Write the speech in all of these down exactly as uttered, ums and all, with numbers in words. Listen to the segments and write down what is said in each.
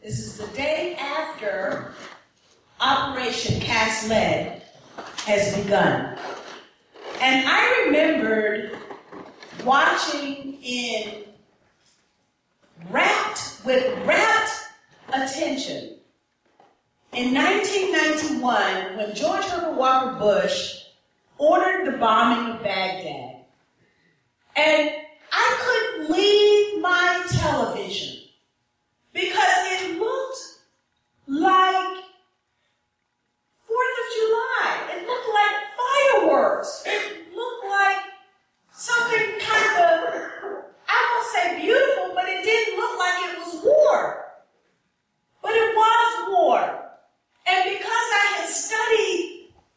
This is the day after Operation Cast Lead has begun. And I remembered watching in rapt, with rapt attention in nineteen ninety-one when George Herbert Walker Bush ordered the bombing of Baghdad. And I couldn't leave my television because it looked like Fourth of July. It looked like fireworks. It looked like something kind of, I won't say beautiful, but it didn't look like it was war. But it was war. And because I had studied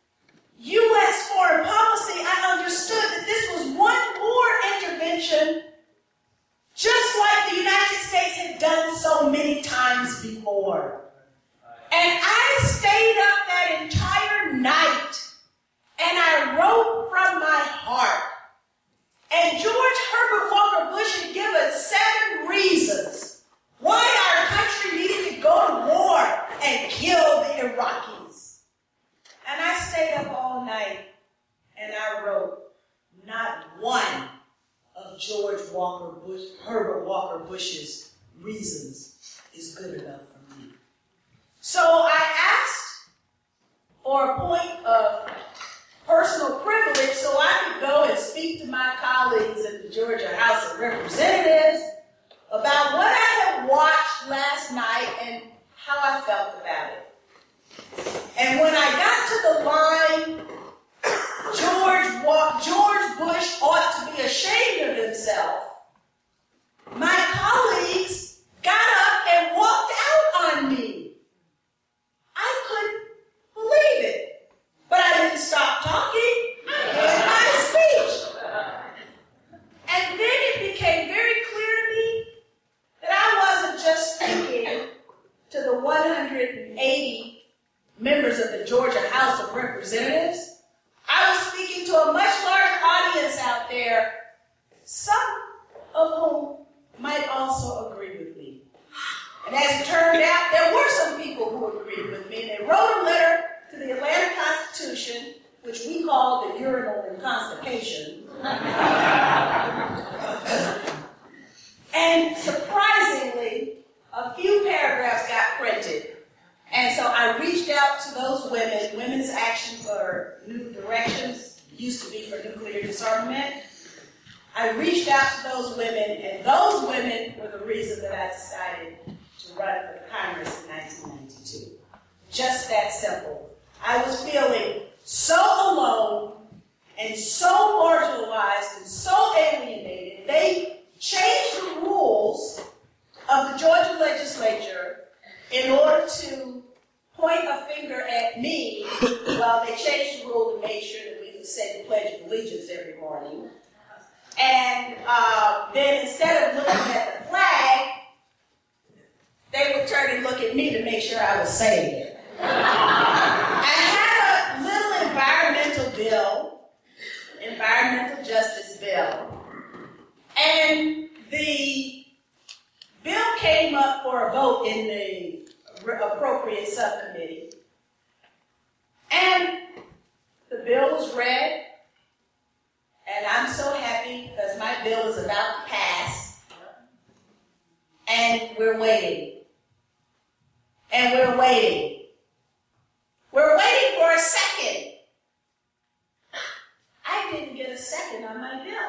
U S foreign policy, I understood that this was one war intervention, just like the United States had done so many times before. And I stayed up that entire night, and I wrote from my heart. And George Herbert Walker Bush had given seven reasons why our country needed to go to war and kill the Iraqis. And I stayed up all night, and I wrote, not one of George Walker Bush, Herbert Walker Bush's reasons is good enough for me. So I asked for a point of personal privilege so I could go and speak to my colleagues at the Georgia House of Representatives about what I had watched last night and how I felt about it. And when I got to the line, George, Wa- George Bush ought to be ashamed of himself, my colleagues got up and walked out on me. I couldn't believe it. But I didn't stop talking. I had my speech. And then it became very clear to me that I wasn't just speaking to the one hundred eighty members of the Georgia House of Representatives. I was speaking to a much larger audience out there, some of whom might also agree with me. And as it turned out, there were some people who agreed with me. They wrote a letter to the Atlanta Constitution, which we call the urinal and constipation. And surprisingly, a few paragraphs got printed. And so I reached out to those women. Women's Action for New Directions used to be for nuclear disarmament. I reached out to those women, and those women were the reason that I decided to run for Congress in nineteen ninety-two. Just that simple. I was feeling so alone and so marginalized and so alienated. They changed the rules of the Georgia legislature in order to point a finger at me. Well, they changed the rule to make sure that we would say the Pledge of Allegiance every morning. And uh, then instead of looking at the flag, they would turn and look at me to make sure I was saying it. I had a little environmental bill, environmental justice bill, and the bill came up for a vote in the appropriate subcommittee. And the bill was read, and I'm so happy because my bill is about to pass. And we're waiting. And we're waiting. We're waiting for a second. I didn't get a second on my bill.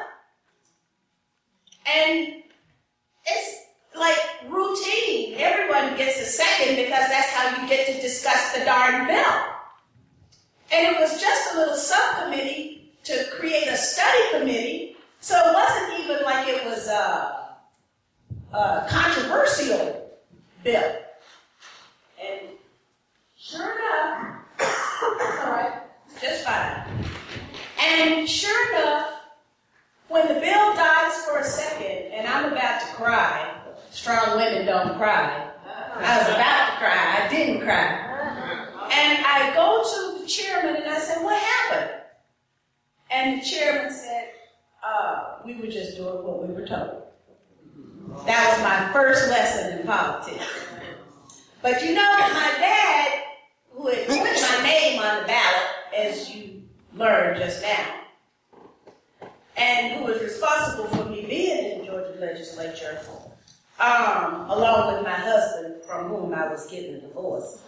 And it's like routine. Everyone gets a second because that's how you get to discuss the darn bill. And it was just a little subcommittee to create a study committee, so it wasn't even like it was a, a controversial bill. And sure enough, it's all right, just fine. And sure enough, when the bill dies for a second, and I'm about to cry, strong women don't cry. I was about to cry, I didn't cry. And I go to the chairman and I said, what happened? And the chairman said, uh, we were just doing what we were told. That was my first lesson in politics. But you know that my dad, who had put my name on the ballot, as you learned just now, and who was responsible for me being in the Georgia legislature, um, along with my husband, from whom I was getting a divorce.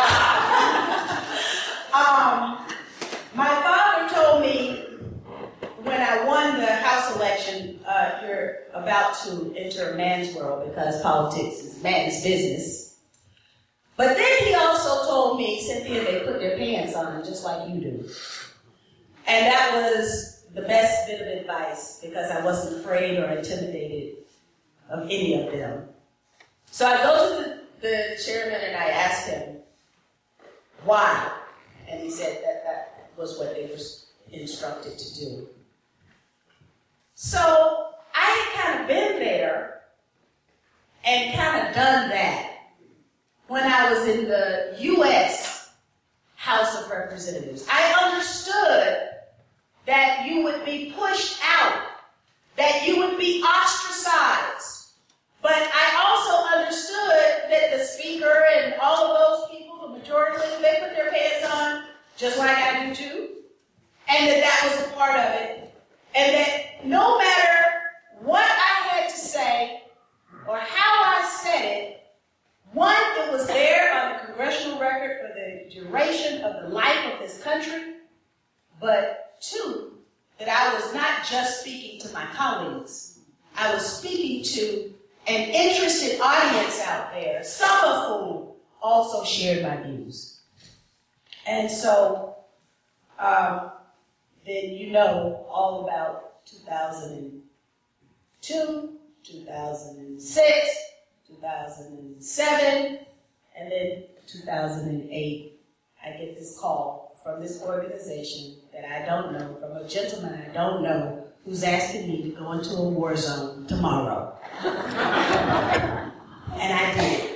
um, my father told me when I won the House election, uh, you're about to enter a man's world because politics is man's business. But then he also told me, Cynthia, they put their pants on just like you do. And that was the best bit of advice because I wasn't afraid or intimidated of any of them. So I go to the, the chairman and I asked him, why? And he said that that was what they were instructed to do. So I had kind of been there and kind of done that when I was in the U S House of Representatives. I understood that you would be pushed out, that you would be ostracized. But I also understood that the speaker and all of those people, the majority of them, they put their pants on, just like I do too, and that that was a part of it. And that no matter what I had to say or how I said it, one, it was there on the congressional record for the duration of the life of this country, but two, that I was not just speaking to my colleagues. I was speaking to an interested audience out there, some of whom also shared my views. And so, um, then you know all about two thousand two, two thousand six, two thousand seven, and then two thousand eight, I get this call from this organization that I don't know, from a gentleman I don't know, who's asking me to go into a war zone tomorrow. And I did.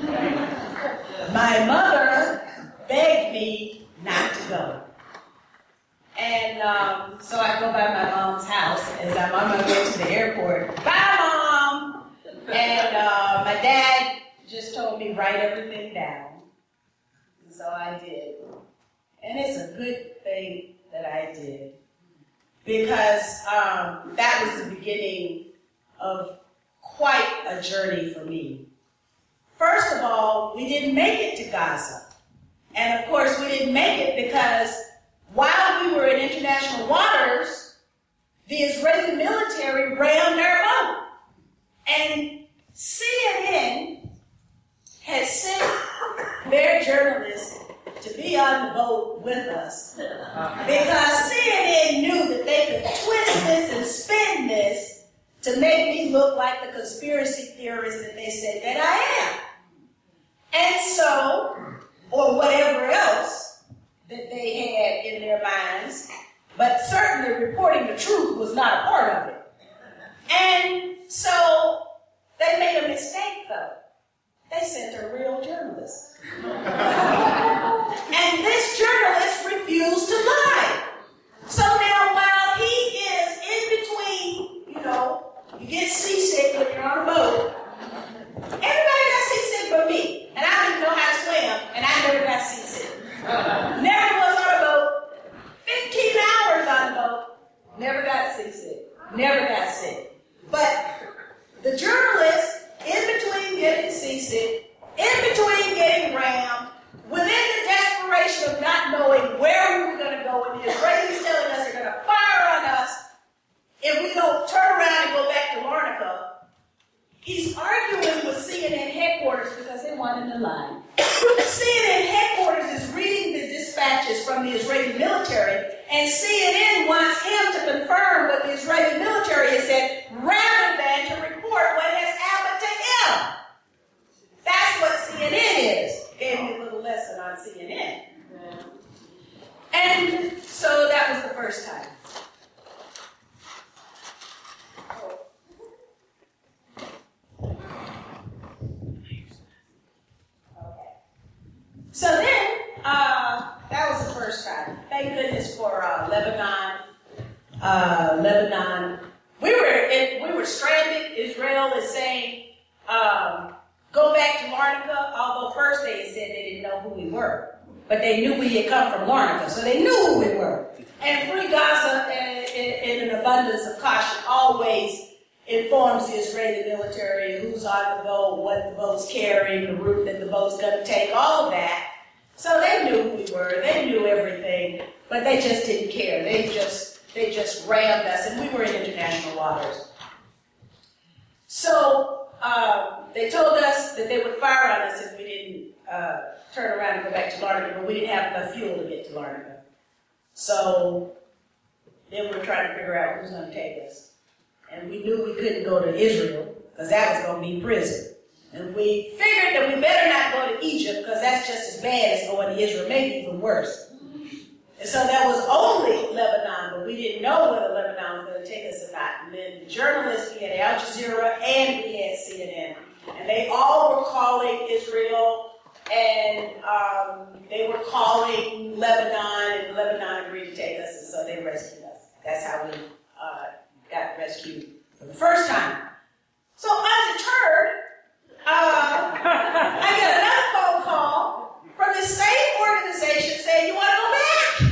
My mother begged me not to go. And um, so I go by my mom's house as I'm on my way to the airport. Bye, Mom! And uh, my dad just told me write everything down. And so I did. And it's a good thing that I did. Because um, that was the beginning of quite a journey for me. First of all, we didn't make it to Gaza. And of course, we didn't make it because while we were in international waters, the Israeli military rammed our boat. And C N N had sent their journalists to be on the boat with us because C N N knew that they could twist this and spin this to make me look like the conspiracy theorist that they said that I am. And so, or whatever else that they had in their minds, but certainly reporting the truth was not a part of it. And so they made a mistake though. They sent a real journalist. And this journalist refused to lie. So now while he is in between, you know, you get seasick when you're on a boat. Everybody got seasick but me. And I didn't know how to swim, and I never got seasick. Never was on a boat. fifteen hours on a boat. Never got seasick. Never got sick. But the journalist, in between getting seasick, in between getting rammed, within the desperation of not knowing where we were going to go, and the Israelis telling us they're going to fire on us if we don't turn around and go back to Larnaca, he's arguing with C N N headquarters because they want him to lie. C N N headquarters is reading the dispatches from the Israeli military, and C N N wants him to confirm what the Israeli military has said rather than to report what has happened to him. That's what C N N is. Gave me a little lesson on C N N. And so that was the first time. So then, uh, that was the first time. Thank goodness for uh, Lebanon. Uh, Lebanon. We were in, we were stranded. Israel is saying Larnaca, although first they had said they didn't know who we were. But they knew we had come from Larnaca, so they knew who we were. And Free Gaza, in, in an abundance of caution, always informs the Israeli military who's on the boat, what the boat's carrying, the route that the boat's going to take, all of that. So they knew who we were. They knew everything, but they just didn't care. They just, they just rammed us, and we were in international waters. So uh, they told us that they would fire on us if we didn't uh, turn around and go back to Larnaca, but we didn't have enough fuel to get to Larnaca. So then we're trying to figure out who's going to take us. And we knew we couldn't go to Israel, because that was going to be prison. And we figured that we better not go to Egypt, because that's just as bad as going to Israel, maybe even worse. And so that was only Lebanon, but we didn't know whether Lebanon was going to take us or not. And then the journalists, we had Al Jazeera and we had C N N. And they all were calling Israel, and um, they were calling Lebanon, and Lebanon agreed to take us, and so they rescued us. That's how we uh, got rescued for the first time. So undeterred, uh, I get another phone call from the same organization saying, "You want to go back?"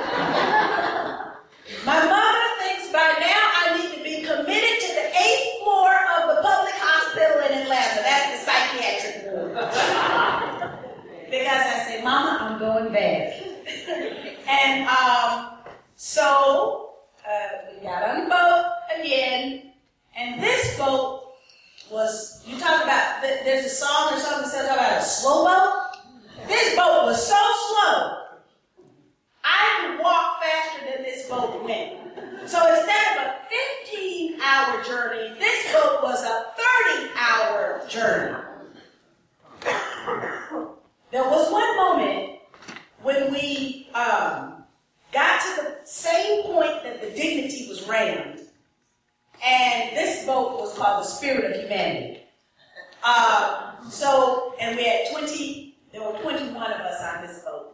My mother thinks by now I need to be committed to the eighth floor of the public hospital in Atlanta. That's the psychiatric ward. Because I say, "Mama, I'm going back." And um, so uh, we got on the boat again, and this boat was, you talk about, there's a song or something that says about a slow boat. This boat was so slow, I could walk faster than this boat went. So instead of a fifteen-hour journey, this boat was a thirty-hour journey. There was one moment when we um, got to the same point that the Dignity was rammed, and this boat was called the Spirit of Humanity. Uh, so, and we had twenty, there were twenty-one of us on this boat.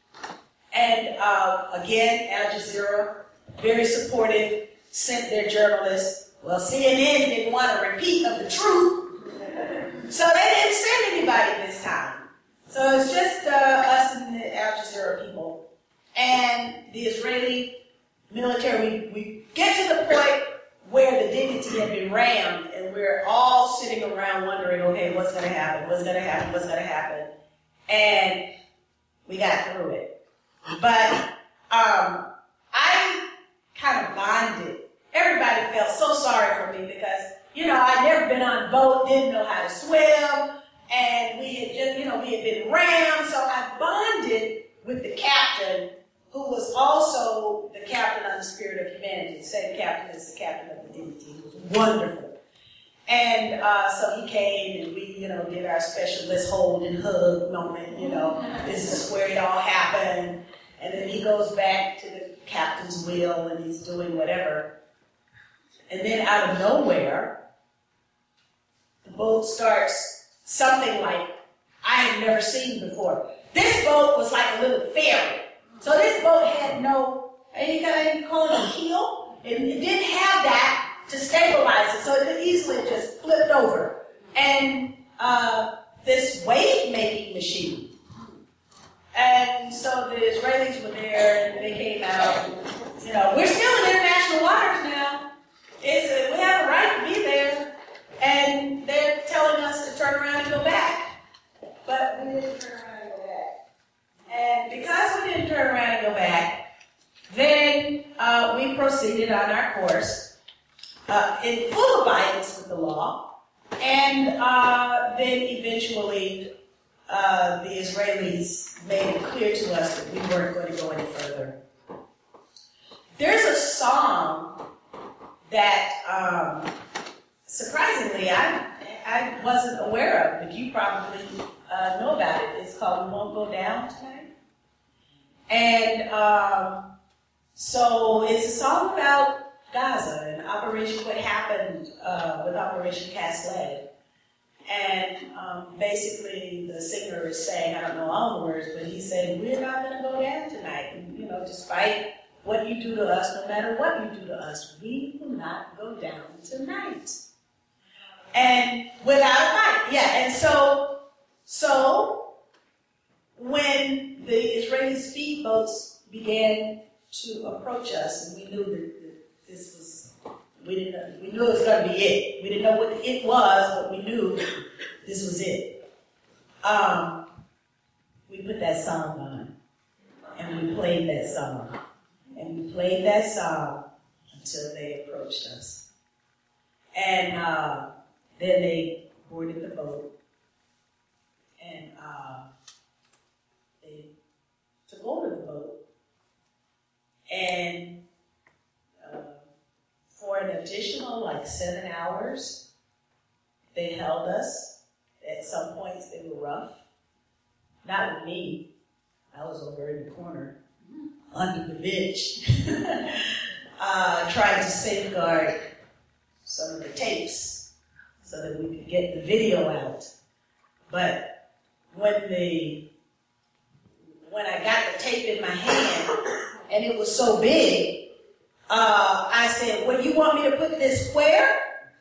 And uh, again, Al Jazeera, very supportive, sent their journalists. Well, C N N didn't want a repeat of the truth, so they didn't send anybody this time. So it's just uh, us and the Al Jazeera people. And the Israeli military, we, we get to the point where the Dignity had been rammed, and we're all sitting around wondering, okay, what's going to happen? What's going to happen? What's going to happen? And we got through it. But um, I kind of bonded. Everybody felt so sorry for me because, you know, I'd never been on a boat, didn't know how to swim, and we had just, you know, we had been rammed. So I bonded with the captain, who was also the captain on the Spirit of Humanity, the same captain as the captain of the Dignity. He was wonderful. And uh, so he came, and we, you know, did our special let's hold and hug moment, you know. This is where it all happened. And then he goes back to the captain's wheel, and he's doing whatever. And then out of nowhere, the boat starts something like I had never seen before. This boat was like a little ferry. So this boat had no, you can call it a keel. It, it didn't have that to stabilize it, so it could easily just flip over. And uh, this wave-making machine. And so the Israelis were there, and they came out. And, you know, we're still in international waters now. It's, uh, we have a right to be there, and they're telling us to turn around and go back. But we didn't turn around and go back. And because we didn't turn around and go back, then uh, we proceeded on our course uh, in full abidance with the law, and uh, then eventually uh, the Israelis made it clear to us that we weren't going to go any further. There's a song that, um, surprisingly, I I wasn't aware of, but you probably uh, know about it. It's called "We Won't Go Down Tonight," and um, so it's a song about Gaza and Operation, what happened uh, with Operation Cast Lead. And um, basically the singer is saying, I don't know all the words, but he's saying, we're not going to go down tonight. And, you know, despite what you do to us, no matter what you do to us, we will not go down tonight. And without a fight. Yeah, and so Israeli speedboats began to approach us, and we knew that, that this was, we didn't know, we knew it was going to be it. We didn't know what it was, but we knew this was it. Um, we put that song on, and we played that song, and we played that song until they approached us. And uh, then they boarded the boat, and uh, they took over the boat. And uh, for an additional like seven hours, they held us. At some points they were rough. Not with me. I was over in the corner, under the bench, uh, trying to safeguard some of the tapes so that we could get the video out. But when the when I got the tape in my hand and it was so big, uh, I said, well, you want me to put this where?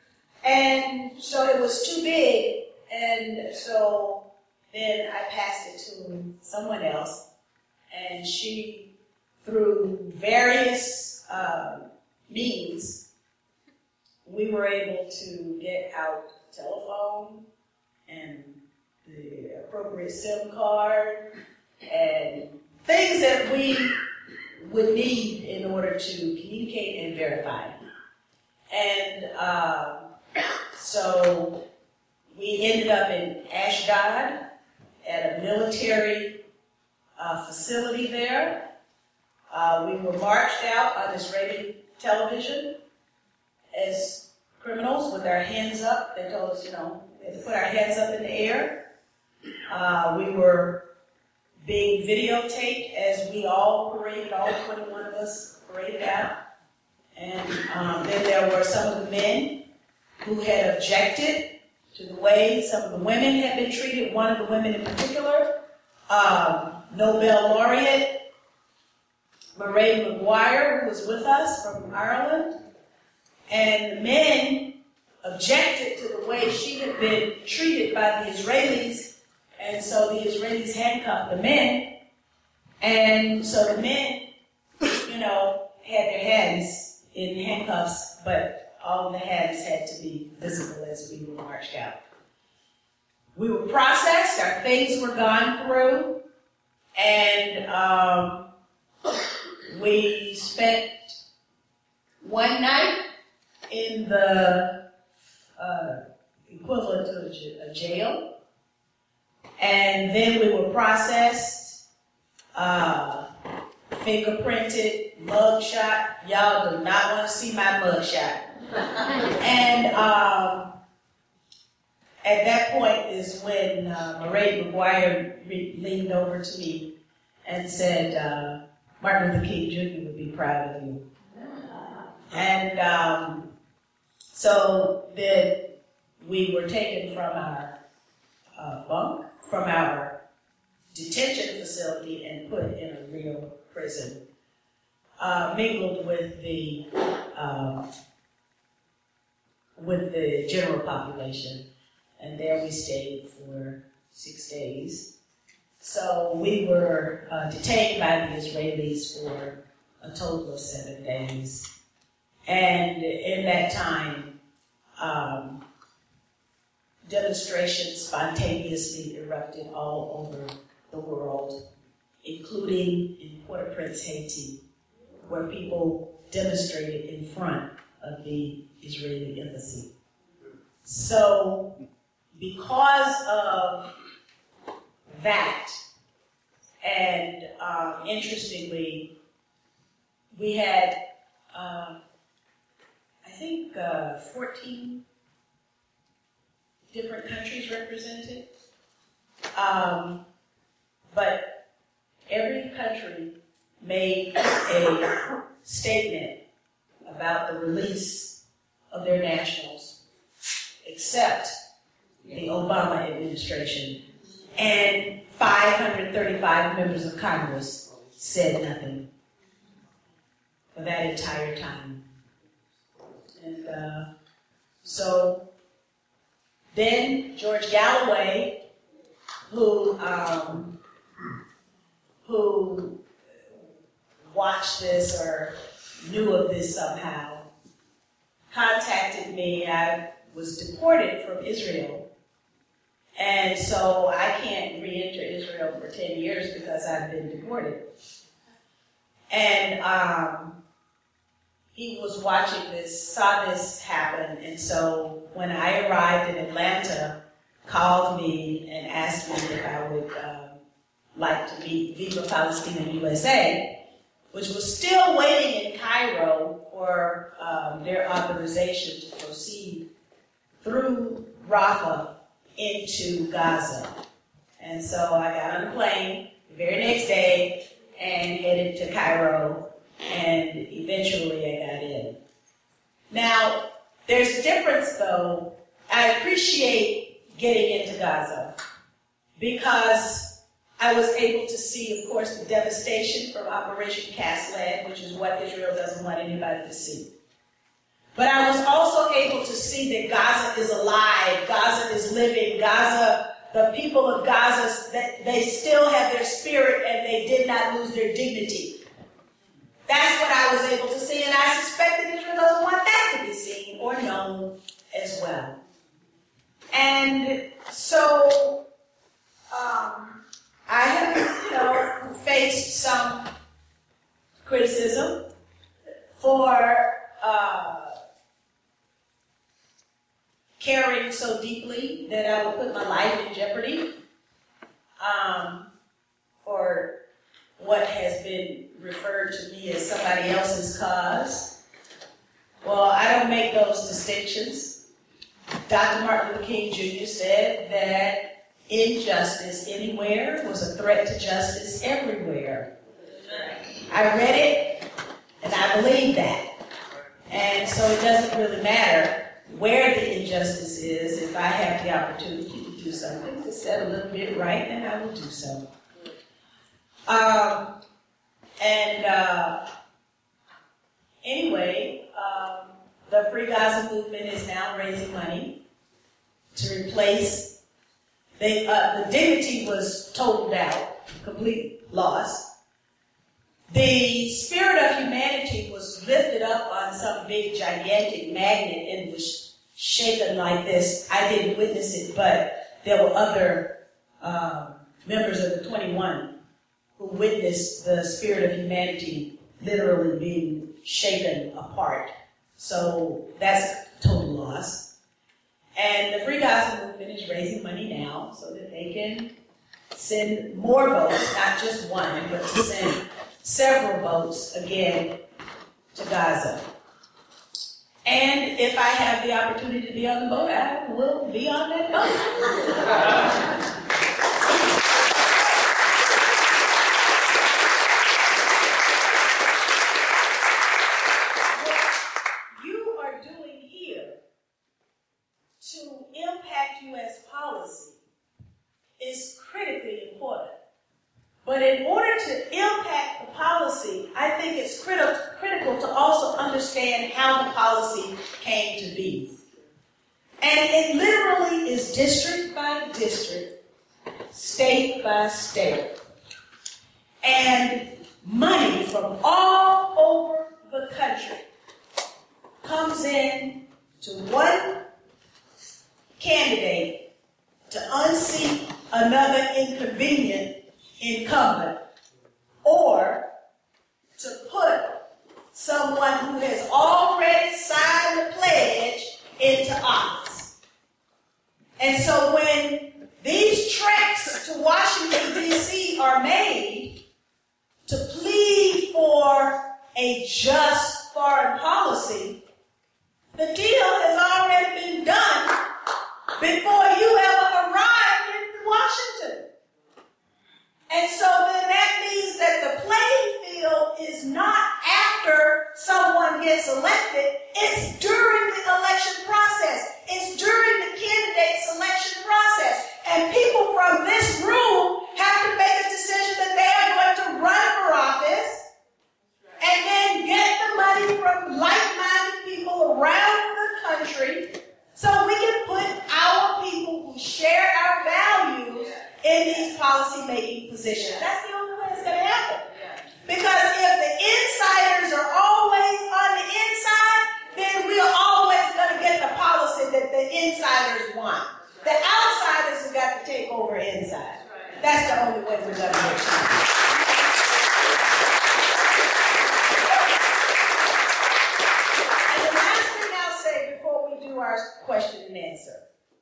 And so it was too big, and so then I passed it to someone else, and she, through various uh, means, we were able to get out telephone and the appropriate SIM card and things that we would need in order to communicate and verify. And uh, so we ended up in Ashdod at a military uh, facility there. Uh, we were marched out on Israeli television as criminals with our hands up. They told us, you know, we had to put our hands up in the air. Uh, we were being videotaped as we all paraded, all twenty-one of us paraded out. And um, then there were some of the men who had objected to the way some of the women had been treated. One of the women in particular, um, Nobel laureate Mairead Maguire, who was with us from Ireland. And the men objected to the way she had been treated by the Israelis, and so the Israelis handcuffed the men, and so the men, you know, had their hands in handcuffs, but all the hands had to be visible as we were marched out. We were processed, our things were gone through, and um, we spent one night in the uh, equivalent to a, j- a jail, and then we were processed, uh, fingerprinted, mugshot. Y'all do not want to see my mugshot. And um, at that point is when uh, Mairead Maguire re- leaned over to me and said, uh, Martin Luther King Junior would be proud of you. And um, so then we were taken from our uh, bunk, from our detention facility, and put in a real prison, uh, mingled with the uh, with the general population. And there we stayed for six days. So we were uh, detained by the Israelis for a total of seven days. And in that time, um, demonstrations spontaneously erupted all over the world, including in Port-au-Prince, Haiti, where people demonstrated in front of the Israeli embassy. So, because of that, and um, interestingly, we had, uh, I think, uh, fourteen different countries represented. Um, but every country made a statement about the release of their nationals, except the Obama administration. And five hundred thirty-five members of Congress said nothing for that entire time. And uh, so then George Galloway, who um, who watched this or knew of this somehow contacted me. I was deported from Israel, and so I can't re-enter Israel for ten years because I've been deported. And um, he was watching this, saw this happen, and so when I arrived in Atlanta, called me and asked me if I would um, like to meet Viva Palestina U S A, which was still waiting in Cairo for um, their authorization to proceed through Rafah into Gaza. And so I got on a plane the very next day and headed to Cairo, and eventually I got in. Now, there's a difference though. I appreciate getting into Gaza because I was able to see, of course, the devastation from Operation Cast Lead, which is what Israel doesn't want anybody to see. But I was also able to see that Gaza is alive, Gaza is living, Gaza, the people of Gaza, that they still have their spirit and they did not lose their dignity. That's what I was able to see, and I suspect that Israel doesn't want that to be seen or known as well. And so, um, I have, you know, faced some criticism for uh, caring so deeply that I would put my life in jeopardy um, for what has been referred to me as somebody else's cause. Well, I don't make those distinctions. Doctor Martin Luther King Junior said that injustice anywhere was a threat to justice everywhere. I read it, and I believe that. And so it doesn't really matter where the injustice is. If I have the opportunity to do something to set a little bit right, then I will do so. Um, and uh, anyway, um, the Free Gaza movement is now raising money to replace. They, uh, the dignity was totaled out, complete loss. The spirit of humanity was lifted up on some big, gigantic magnet and was shaken like this. I didn't witness it, but there were other um, members of the twenty-one who witnessed the spirit of humanity literally being shaken apart. So that's total loss. And the Free Gaza movement is raising money now so that they can send more boats, not just one, but to send several boats again to Gaza. And if I have the opportunity to be on the boat, I will be on that boat. Is critically important. But in order to impact the policy, I think it's criti- critical to also understand how the policy came to be. And it literally is district by district, state by state. And money from all over the country comes in to one candidate to unseat another inconvenient incumbent, or to put someone who has already signed the pledge into office. And so when these treks to Washington, D C are made to plead for a just foreign policy, the deal has already been done before you ever arrived in Washington. And so then that means that the playing field is not after someone gets elected, it's during the election process. It's during the candidate selection process. And people from this room have to make a decision that they are going to run for office and then get the money from like-minded people around the country so we can put our people who share our values in these policy-making positions. That's the only way What's going to happen? Because if the insiders are always on the inside, then we are always going to get the policy that the insiders want. The outsiders have got to take over inside. That's the only way we're going to get change. And the last thing I'll say before we do our question and answer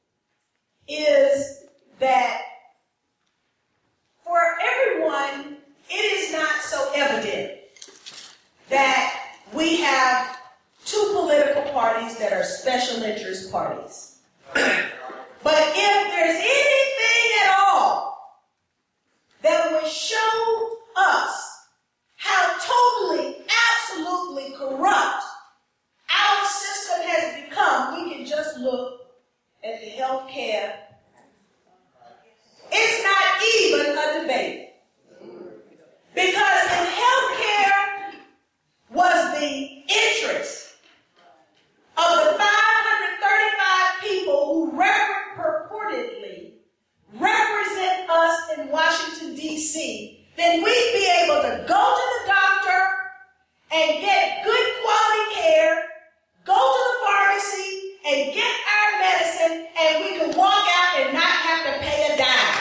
is that for everyone, it is not so evident that we have two political parties that are special interest parties. But if there's anything at all that would show us how totally, absolutely corrupt our system has become, we can just look at the health care. It's not even a debate. Because if health care was the interest of the five hundred thirty-five people who rep- purportedly represent us in Washington, D C, then we'd be able to go to the doctor and get good quality care, go to the pharmacy and get our medicine, and we can walk out and not have to pay a dime.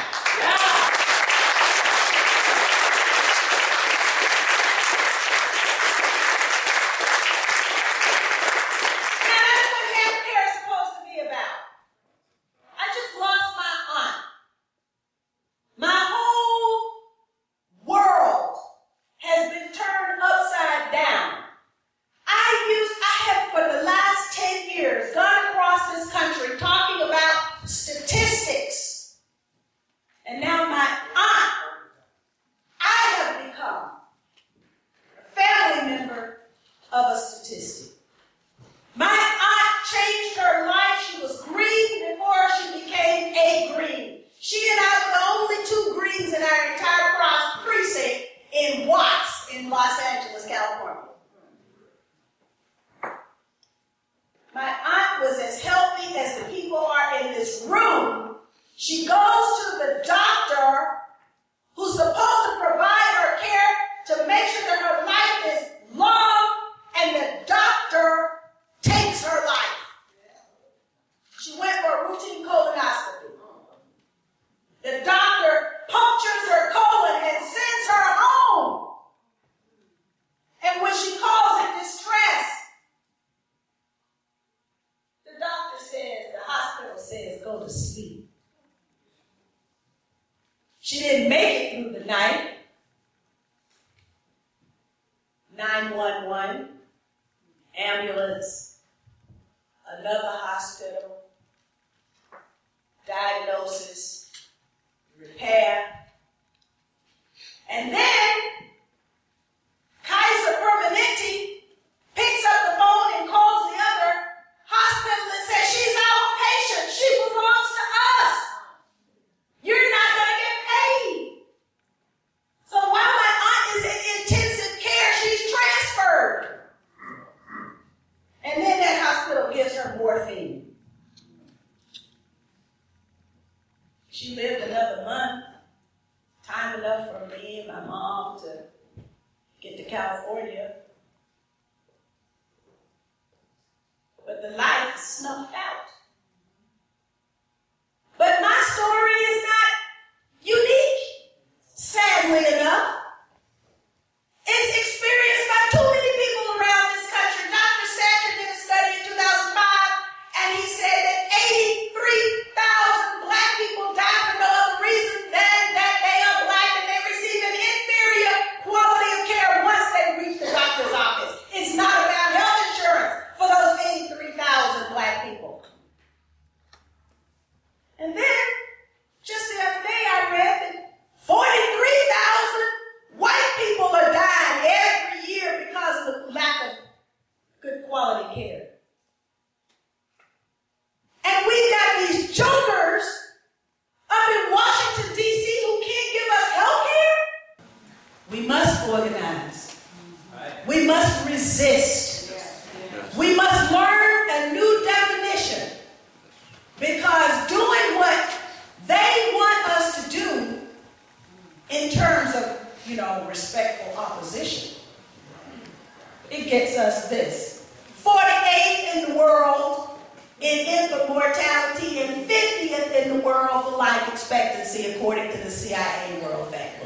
you know, respectful opposition. It gets us this. forty-eighth in the world in infant mortality and fiftieth in the world for life expectancy, according to the C I A World Factbook.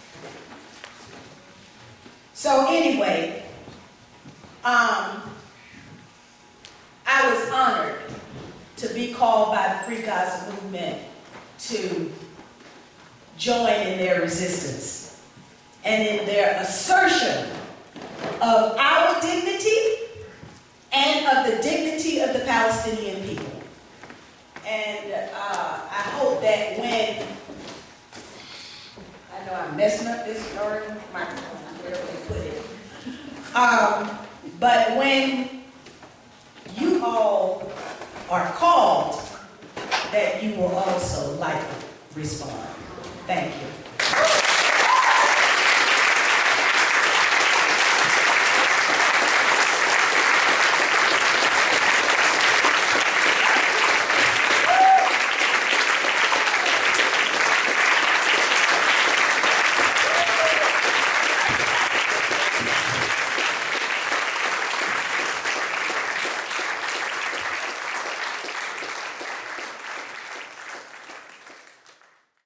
So anyway, um, I was honored to be called by the Free Gaza Movement to join in their resistance and in their assertion of our dignity and of the dignity of the Palestinian people. And uh, I hope that when, I know I'm messing up this starting microphone, wherever they put it. Um, but when you all are called, that you will also likely respond. Thank you.